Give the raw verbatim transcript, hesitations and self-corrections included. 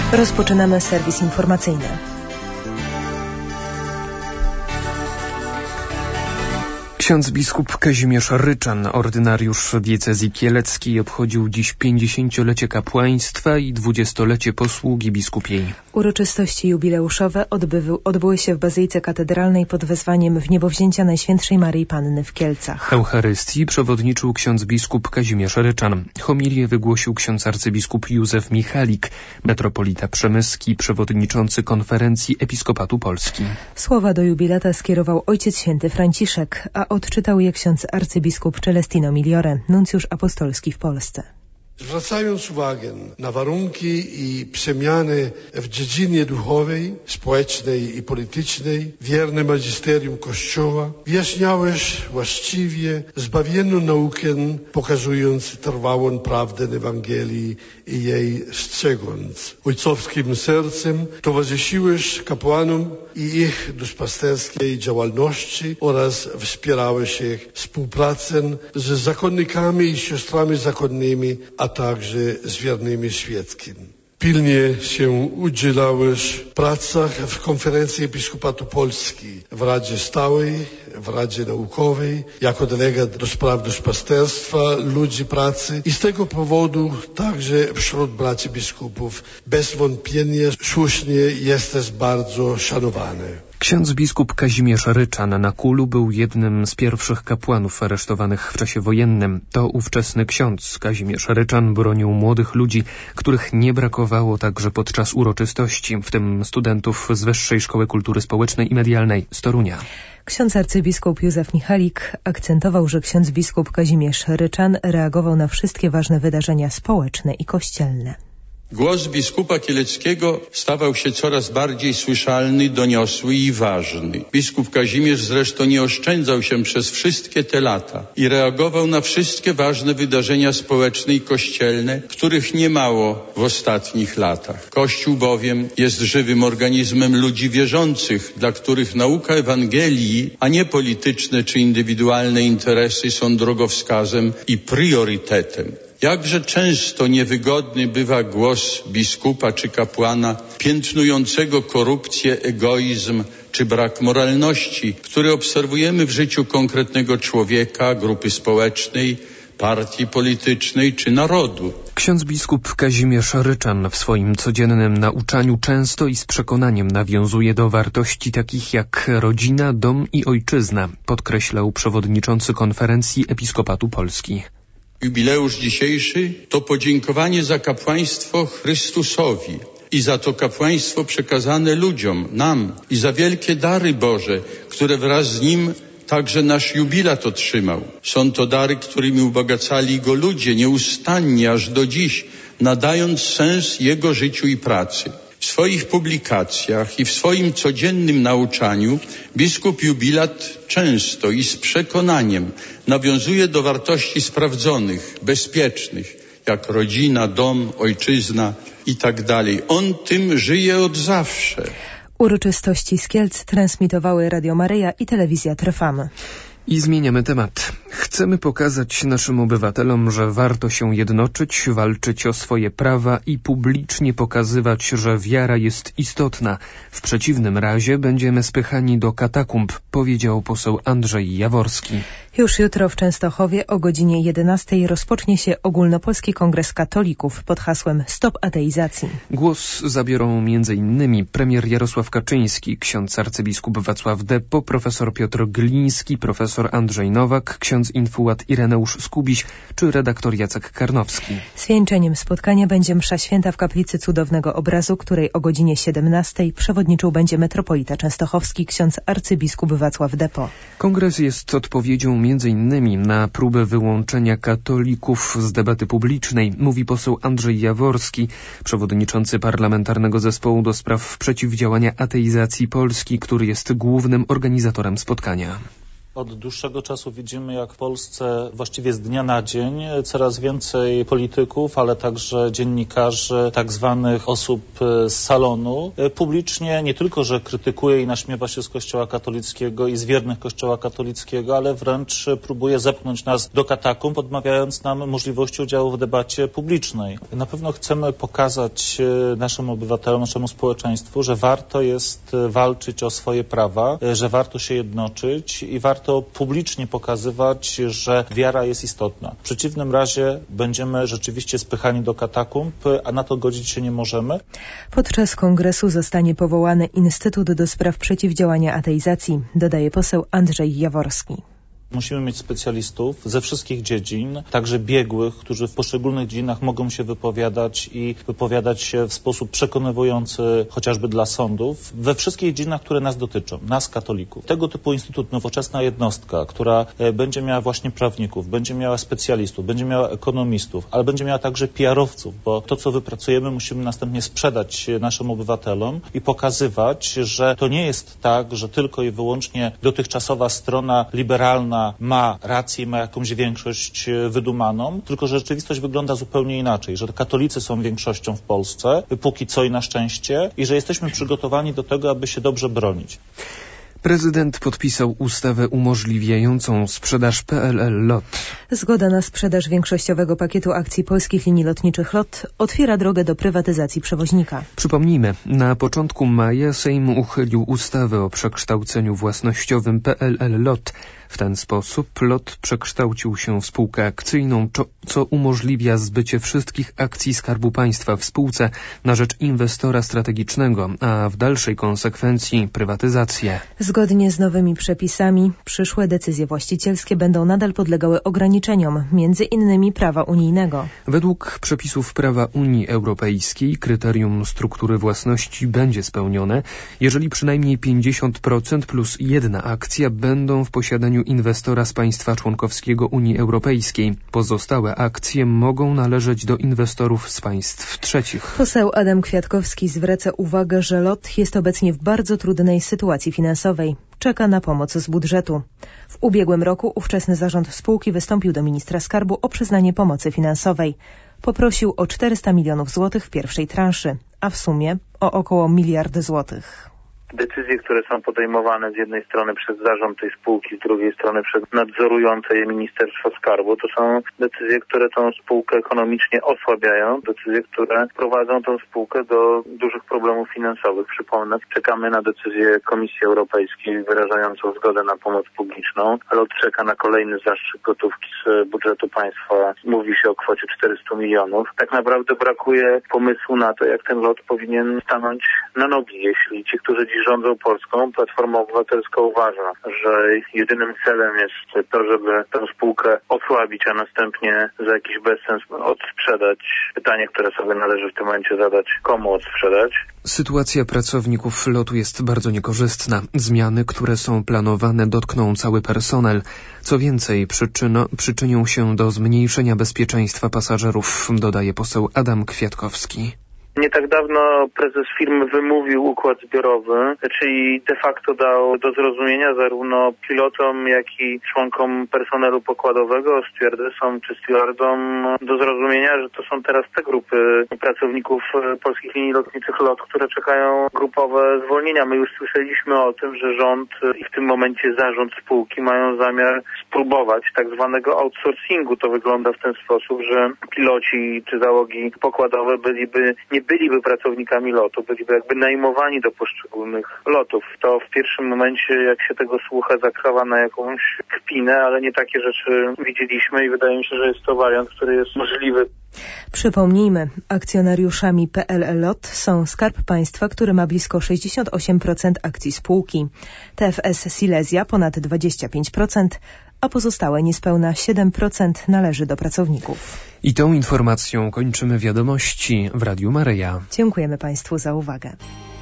Rozpoczynamy serwis informacyjny. Ksiądz biskup Kazimierz Ryczan, ordynariusz diecezji kieleckiej, obchodził dziś pięćdziesięciolecie kapłaństwa i dwudziestolecie posługi biskupiej. Uroczystości jubileuszowe odbyły, odbyły się w Bazylice Katedralnej pod wezwaniem Wniebowzięcia Najświętszej Maryi Panny w Kielcach. Eucharystii przewodniczył ksiądz biskup Kazimierz Ryczan. Homilię wygłosił ksiądz arcybiskup Józef Michalik, metropolita przemyski, przewodniczący Konferencji Episkopatu Polski. Słowa do jubilata skierował Ojciec Święty Franciszek, a odczytał je ksiądz arcybiskup Celestino Migliore, nuncjusz apostolski w Polsce. Zwracając uwagę na warunki i przemiany w dziedzinie duchowej, społecznej i politycznej, wierne magisterium Kościoła, wyjaśniałeś właściwie zbawienną naukę, pokazując trwałą prawdę Ewangelii i jej strzegąc. Ojcowskim sercem towarzyszyłeś kapłanom i ich duszpasterskiej działalności oraz wspierałeś ich współpracę z zakonnikami i siostrami zakonnymi, a także z wiernymi świeckimi. Pilnie się udzielałeś w pracach w Konferencji Episkopatu Polski, w Radzie Stałej, w Radzie Naukowej, jako delegat do spraw duszpasterstwa, ludzi pracy i z tego powodu także wśród braci biskupów bez wątpienia słusznie jesteś bardzo szanowany. Ksiądz biskup Kazimierz Ryczan na Kulu był jednym z pierwszych kapłanów aresztowanych w czasie wojennym. To ówczesny ksiądz Kazimierz Ryczan bronił młodych ludzi, których nie brakowało także podczas uroczystości, w tym studentów z Wyższej Szkoły Kultury Społecznej i Medialnej z Torunia. Ksiądz arcybiskup Józef Michalik akcentował, że ksiądz biskup Kazimierz Ryczan reagował na wszystkie ważne wydarzenia społeczne i kościelne. Głos biskupa kieleckiego stawał się coraz bardziej słyszalny, doniosły i ważny. Biskup Kazimierz zresztą nie oszczędzał się przez wszystkie te lata i reagował na wszystkie ważne wydarzenia społeczne i kościelne, których nie mało w ostatnich latach. Kościół bowiem jest żywym organizmem ludzi wierzących, dla których nauka Ewangelii, a nie polityczne czy indywidualne interesy są drogowskazem i priorytetem. Jakże często niewygodny bywa głos biskupa czy kapłana piętnującego korupcję, egoizm czy brak moralności, który obserwujemy w życiu konkretnego człowieka, grupy społecznej, partii politycznej czy narodu. Ksiądz biskup Kazimierz Ryczan w swoim codziennym nauczaniu często i z przekonaniem nawiązuje do wartości takich jak rodzina, dom i ojczyzna, podkreślał przewodniczący Konferencji Episkopatu Polski. Jubileusz dzisiejszy to podziękowanie za kapłaństwo Chrystusowi i za to kapłaństwo przekazane ludziom, nam i za wielkie dary Boże, które wraz z nim także nasz jubilat otrzymał. Są to dary, którymi ubogacali go ludzie nieustannie aż do dziś, nadając sens jego życiu i pracy. W swoich publikacjach i w swoim codziennym nauczaniu biskup jubilat często i z przekonaniem nawiązuje do wartości sprawdzonych, bezpiecznych, jak rodzina, dom, ojczyzna i tak dalej. On tym żyje od zawsze. Uroczystości z Kielc transmitowały Radio Maryja i Telewizja Trwam. I zmieniamy temat. Chcemy pokazać naszym obywatelom, że warto się jednoczyć, walczyć o swoje prawa i publicznie pokazywać, że wiara jest istotna. W przeciwnym razie będziemy spychani do katakumb, powiedział poseł Andrzej Jaworski. Już jutro w Częstochowie o godzinie jedenastej rozpocznie się Ogólnopolski Kongres Katolików pod hasłem Stop Ateizacji. Głos zabiorą między innymi premier Jarosław Kaczyński, ksiądz arcybiskup Wacław Depo, profesor Piotr Gliński, profesor Andrzej Nowak, ksiądz infułat Ireneusz Skubiś czy redaktor Jacek Karnowski. Zwieńczeniem spotkania będzie msza święta w kaplicy Cudownego Obrazu, której o godzinie siedemnastej przewodniczył będzie metropolita częstochowski, ksiądz arcybiskup Wacław Depo. Kongres jest odpowiedzią między innymi na próbę wyłączenia katolików z debaty publicznej, mówi poseł Andrzej Jaworski, przewodniczący Parlamentarnego Zespołu do spraw przeciwdziałania ateizacji Polski, który jest głównym organizatorem spotkania. Od dłuższego czasu widzimy, jak w Polsce właściwie z dnia na dzień coraz więcej polityków, ale także dziennikarzy, tak zwanych osób z salonu, publicznie nie tylko, że krytykuje i naśmiewa się z Kościoła katolickiego i z wiernych Kościoła katolickiego, ale wręcz próbuje zepchnąć nas do katakumb, odmawiając nam możliwości udziału w debacie publicznej. Na pewno chcemy pokazać naszym obywatelom, naszemu społeczeństwu, że warto jest walczyć o swoje prawa, że warto się jednoczyć i warto publicznie pokazywać, że wiara jest istotna. W przeciwnym razie będziemy rzeczywiście spychani do katakumb, a na to godzić się nie możemy. Podczas kongresu zostanie powołany Instytut do Spraw Przeciwdziałania Ateizacji, dodaje poseł Andrzej Jaworski. Musimy mieć specjalistów ze wszystkich dziedzin, także biegłych, którzy w poszczególnych dziedzinach mogą się wypowiadać i wypowiadać się w sposób przekonywujący chociażby dla sądów, we wszystkich dziedzinach, które nas dotyczą, nas katolików. Tego typu instytut, nowoczesna jednostka, która będzie miała właśnie prawników, będzie miała specjalistów, będzie miała ekonomistów, ale będzie miała także P R owców, bo to, co wypracujemy, musimy następnie sprzedać naszym obywatelom i pokazywać, że to nie jest tak, że tylko i wyłącznie dotychczasowa strona liberalna ma rację, ma jakąś większość wydumaną, tylko że rzeczywistość wygląda zupełnie inaczej, że katolicy są większością w Polsce, póki co i na szczęście, i że jesteśmy przygotowani do tego, aby się dobrze bronić. Prezydent podpisał ustawę umożliwiającą sprzedaż P L L LOT. Zgoda na sprzedaż większościowego pakietu akcji polskich linii lotniczych LOT otwiera drogę do prywatyzacji przewoźnika. Przypomnijmy, na początku maja Sejm uchylił ustawę o przekształceniu własnościowym P L L LOT. W ten sposób LOT przekształcił się w spółkę akcyjną, co umożliwia zbycie wszystkich akcji Skarbu Państwa w spółce na rzecz inwestora strategicznego, a w dalszej konsekwencji prywatyzację. Zgodnie z nowymi przepisami przyszłe decyzje właścicielskie będą nadal podlegały ograniczeniom, między innymi prawa unijnego. Według przepisów prawa Unii Europejskiej kryterium struktury własności będzie spełnione, jeżeli przynajmniej pięćdziesiąt procent plus jedna akcja będą w posiadaniu inwestora z państwa członkowskiego Unii Europejskiej. Pozostałe akcje mogą należeć do inwestorów z państw trzecich. Poseł Adam Kwiatkowski zwraca uwagę, że LOT jest obecnie w bardzo trudnej sytuacji finansowej. Czeka na pomoc z budżetu. W ubiegłym roku ówczesny zarząd spółki wystąpił do ministra skarbu o przyznanie pomocy finansowej. Poprosił o czterysta milionów złotych w pierwszej transzy, a w sumie o około miliard złotych. Decyzje, które są podejmowane z jednej strony przez zarząd tej spółki, z drugiej strony przez nadzorujące je Ministerstwo Skarbu, to są decyzje, które tą spółkę ekonomicznie osłabiają, decyzje, które prowadzą tą spółkę do dużych problemów finansowych. Przypomnę, czekamy na decyzję Komisji Europejskiej wyrażającą zgodę na pomoc publiczną, ale czeka na kolejny zastrzyk gotówki z budżetu państwa. Mówi się o kwocie czterysta milionów. Tak naprawdę brakuje pomysłu na to, jak ten LOT powinien stanąć na nogi, jeśli ci, którzy dziś rządzą Polską, Platforma Obywatelska uważa, że jedynym celem jest to, żeby tę spółkę osłabić, a następnie za jakiś bezsens odsprzedać. Pytanie, które sobie należy w tym momencie zadać, komu odsprzedać. Sytuacja pracowników lotu jest bardzo niekorzystna. Zmiany, które są planowane, dotkną cały personel. Co więcej, przyczyno, przyczynią się do zmniejszenia bezpieczeństwa pasażerów, dodaje poseł Adam Kwiatkowski. Nie tak dawno prezes firmy wymówił układ zbiorowy, czyli de facto dał do zrozumienia zarówno pilotom, jak i członkom personelu pokładowego, stewardesom czy stewardom, do zrozumienia, że to są teraz te grupy pracowników polskich linii lotniczych LOT, które czekają grupowe zwolnienia. My już słyszeliśmy o tym, że rząd i w tym momencie zarząd spółki mają zamiar spróbować tak zwanego outsourcingu. To wygląda w ten sposób, że piloci czy załogi pokładowe byliby nie byliby pracownikami lotu, byliby jakby najmowani do poszczególnych lotów. To w pierwszym momencie, jak się tego słucha, zakrawa na jakąś kpinę, ale nie takie rzeczy widzieliśmy i wydaje mi się, że jest to wariant, który jest możliwy. Przypomnijmy, akcjonariuszami P L L LOT są Skarb Państwa, który ma blisko sześćdziesiąt osiem procent akcji spółki, T F S Silesia ponad dwadzieścia pięć procent, a pozostałe niespełna siedem procent należy do pracowników. I tą informacją kończymy wiadomości w Radiu Maryja. Dziękujemy Państwu za uwagę.